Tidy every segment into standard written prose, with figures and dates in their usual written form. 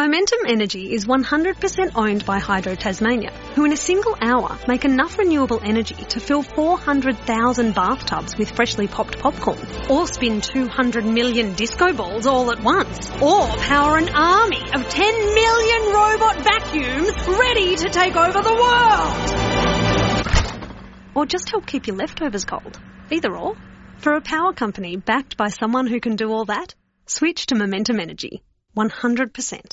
Momentum Energy is 100% owned by Hydro Tasmania, who in a single hour make enough renewable energy to fill 400,000 bathtubs with freshly popped popcorn, or spin 200 million disco balls all at once, or power an army of 10 million robot vacuums ready to take over the world! Or just help keep your leftovers cold. Either or. For a power company backed by someone who can do all that, switch to Momentum Energy. 100%.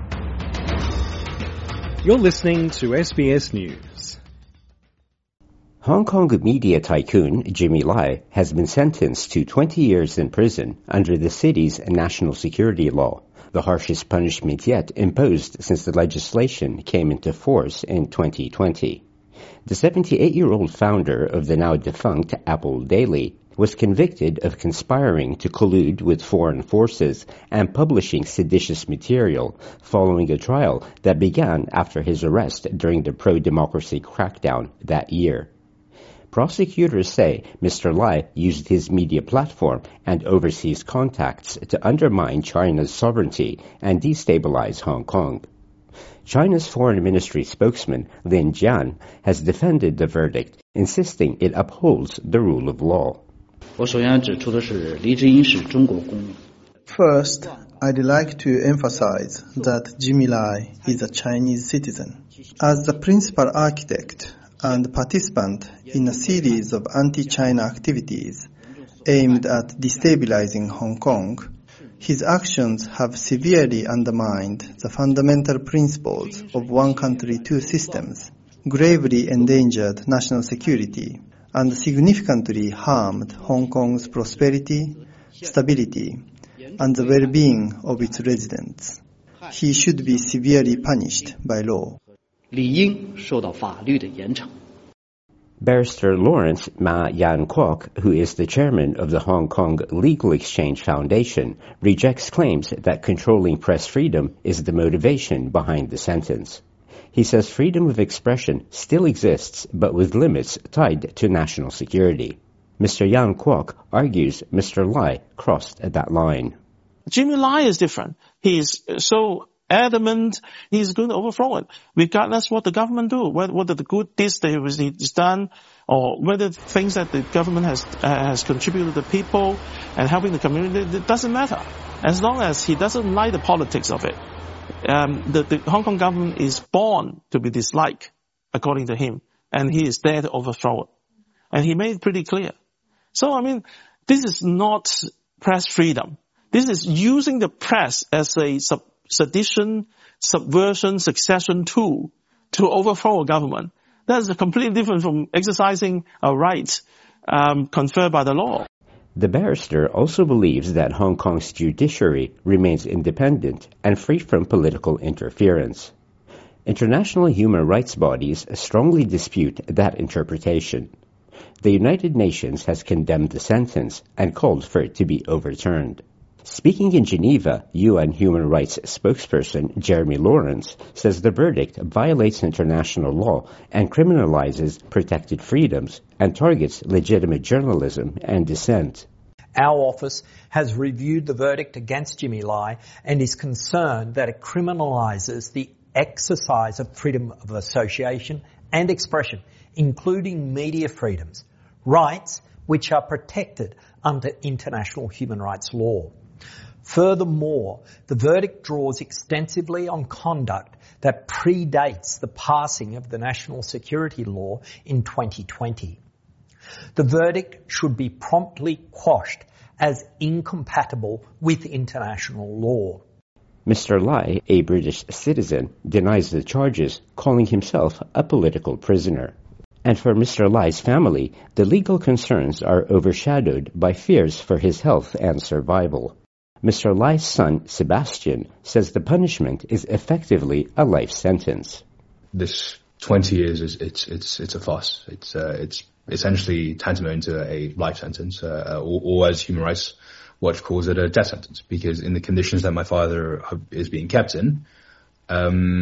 You're listening to SBS News. Hong Kong media tycoon Jimmy Lai has been sentenced to 20 years in prison under the city's national security law, the harshest punishment yet imposed since the legislation came into force in 2020. The 78-year-old founder of the now defunct Apple Daily was convicted of conspiring to collude with foreign forces and publishing seditious material following a trial that began after his arrest during the pro-democracy crackdown that year. Prosecutors say Mr. Lai used his media platform and overseas contacts to undermine China's sovereignty and destabilize Hong Kong. China's Foreign Ministry spokesman Lin Jian has defended the verdict, insisting it upholds the rule of law. First, I'd like to emphasize that Jimmy Lai is a Chinese citizen. As the principal architect and participant in a series of anti-China activities aimed at destabilizing Hong Kong, his actions have severely undermined the fundamental principles of one country, two systems, gravely endangered national security, and significantly harmed Hong Kong's prosperity, stability, and the well-being of its residents. He should be severely punished by law. Barrister Lawrence Ma Yan Kwok, who is the chairman of the Hong Kong Legal Exchange Foundation, rejects claims that controlling press freedom is the motivation behind the sentence. He says freedom of expression still exists, but with limits tied to national security. Mr. Yan Kwok argues Mr. Lai crossed that line. Jimmy Lai is different. He is so adamant he's going to overthrow it, regardless what the government do, whether the good deeds that is done, or whether things that the government has contributed to the people and helping the community. It doesn't matter, as long as he doesn't like the politics of it. The Hong Kong government is born to be disliked, according to him, and he is there to overthrow it. And he made it pretty clear. So, I mean, this is not press freedom. This is using the press as a sedition, subversion, succession tool to overthrow a government. That is completely different from exercising a right conferred by the law. The barrister also believes that Hong Kong's judiciary remains independent and free from political interference. International human rights bodies strongly dispute that interpretation. The United Nations has condemned the sentence and called for it to be overturned. Speaking in Geneva, UN human rights spokesperson Jeremy Lawrence says the verdict violates international law and criminalizes protected freedoms and targets legitimate journalism and dissent. Our office has reviewed the verdict against Jimmy Lai and is concerned that it criminalizes the exercise of freedom of association and expression, including media freedoms, rights which are protected under international human rights law. Furthermore, the verdict draws extensively on conduct that predates the passing of the national security law in 2020. The verdict should be promptly quashed as incompatible with international law. Mr. Lai, a British citizen, denies the charges, calling himself a political prisoner. And for Mr. Lai's family, the legal concerns are overshadowed by fears for his health and survival. Mr. Lai's son, Sebastian, says the punishment is effectively a life sentence. This 20 years it's a farce. It's essentially tantamount to a life sentence, or as Human Rights Watch calls it, a death sentence, because in the conditions that my father is being kept in, I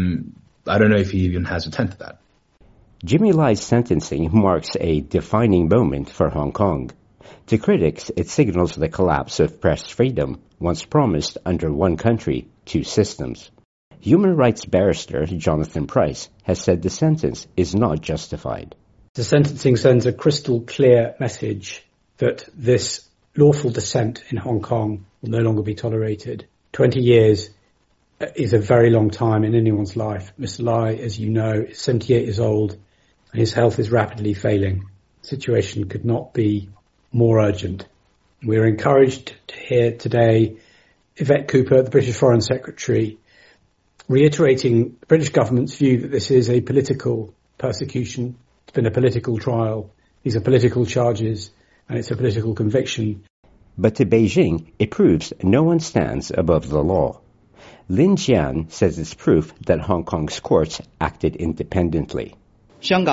don't know if he even has a tenth of that. Jimmy Lai's sentencing marks a defining moment for Hong Kong. To critics, it signals the collapse of press freedom, once promised under one country, two systems. Human rights barrister Jonathan Price has said the sentence is not justified. The sentencing sends a crystal clear message that this lawful dissent in Hong Kong will no longer be tolerated. 20 years is a very long time in anyone's life. Mr. Lai, as you know, is 78 years old and his health is rapidly failing. The situation could not be more urgent. We are encouraged to hear today Yvette Cooper, the British Foreign Secretary, reiterating the British government's view that this is a political persecution. It's been a political trial. These are political charges and it's a political conviction. But to Beijing, it proves no one stands above the law. Lin Jian says it's proof that Hong Kong's courts acted independently. Hong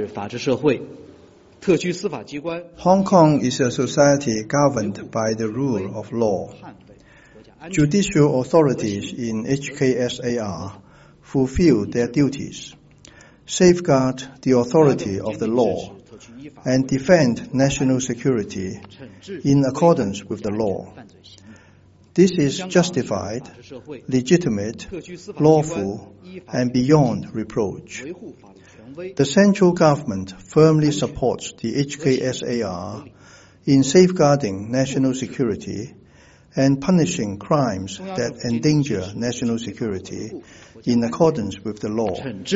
Kong is a society governed by the rule of law. Judicial authorities in HKSAR fulfill their duties, safeguard the authority of the law, and defend national security in accordance with the law. This is justified, legitimate, lawful, and beyond reproach. The central government firmly supports the HKSAR in safeguarding national security and punishing crimes that endanger national security in accordance with the law.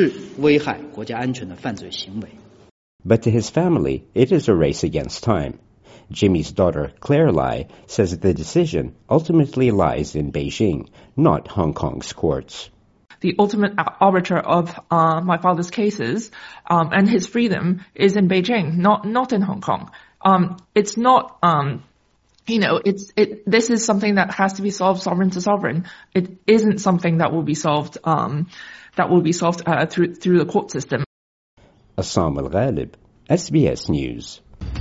But to his family, it is a race against time. Jimmy's daughter, Claire Lai, says the decision ultimately lies in Beijing, not Hong Kong's courts. The ultimate arbiter of my father's cases and his freedom is in Beijing, not in Hong Kong. It's not, this is something that has to be solved sovereign to sovereign. It isn't something that will be solved through the court system. Assam Al-Ghalib, SBS News.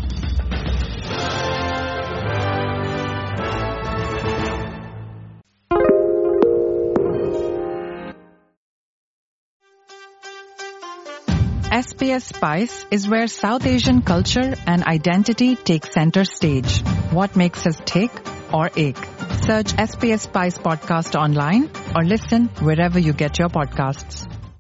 SBS Spice is where South Asian culture and identity take center stage. What makes us tick or ache? Search SBS Spice podcast online or listen wherever you get your podcasts.